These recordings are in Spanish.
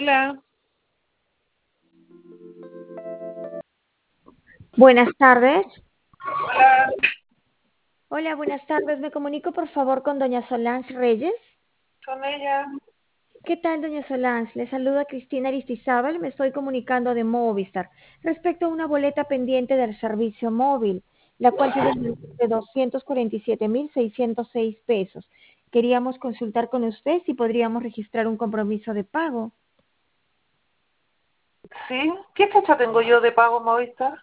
Hola. Buenas tardes. Hola. Hola, buenas tardes. Me comunico por favor con doña Solange Reyes. Con ella. ¿Qué tal, doña Solange? Le saluda Cristina Aristizábal. Me estoy comunicando de Movistar respecto a una boleta pendiente del servicio móvil, la cual tiene el valor de 247.606 pesos. Queríamos consultar con usted si podríamos registrar un compromiso de pago. ¿Sí? ¿Qué fecha tengo yo de pago Movistar?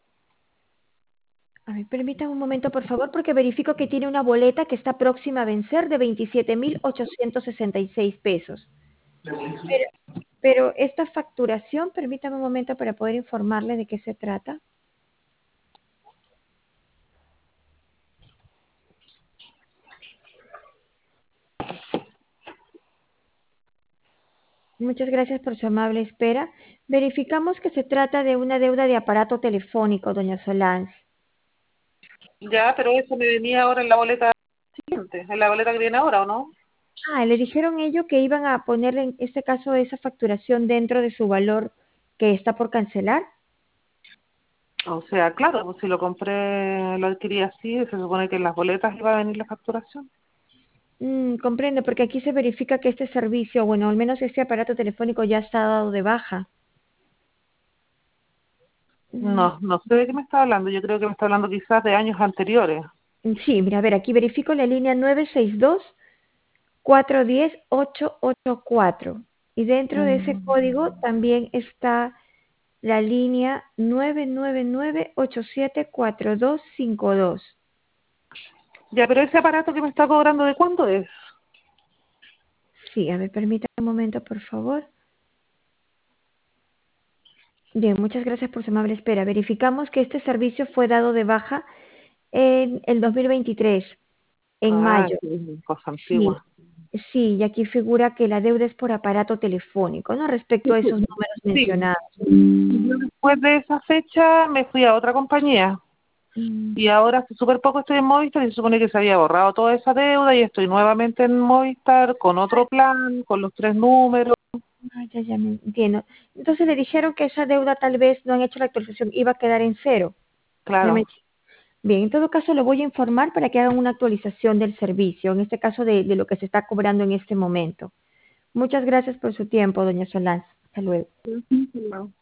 A ver, permítame un momento, por favor, porque verifico que tiene una boleta que está próxima a vencer de 27.866 pesos. Pero, pero esta facturación, permítame un momento para poder informarle de qué se trata. Muchas gracias por su amable espera. Verificamos que se trata de una deuda de aparato telefónico, doña Solange. Ya, pero eso me venía ahora en la boleta siguiente, en la boleta que viene ahora, ¿o no? Ah, le dijeron ello que iban a ponerle en este caso esa facturación dentro de su valor que está por cancelar. O sea, claro, pues si lo compré, lo adquirí así, se supone que en las boletas iba a venir la facturación. Comprendo, porque aquí se verifica que este servicio, bueno, al menos este aparato telefónico ya está dado de baja. Mm, No sé de qué me está hablando, yo creo que me está hablando quizás de años anteriores. sí, mira, a ver, aquí verifico la línea 962-410-884. Y dentro de ese Mm. código también está la línea 999-874252. Ya, pero ese aparato que me está cobrando, ¿de cuándo es? Sí, a ver, permítame un momento, por favor. Bien, muchas gracias por su amable espera. Verificamos que este servicio fue dado de baja en el 2023, en Ah, mayo. sí, cosa Sí, antigua. sí, y aquí figura que la deuda es por aparato telefónico, ¿no? Respecto a esos números Sí. mencionados. Yo después de esa fecha me fui a otra compañía. Mm, Y ahora hace súper poco estoy en Movistar y se supone que se había borrado toda esa deuda y estoy nuevamente en Movistar con otro plan, con los 3 números. ya me entiendo. Entonces le dijeron que esa deuda tal vez no han hecho la actualización, iba a quedar en cero. No me- Claro. Bien, en todo caso lo voy a informar para que hagan una actualización del servicio, en este caso de lo que se está cobrando en este momento. Muchas gracias por su tiempo, doña Solás. Hasta luego. Ujú.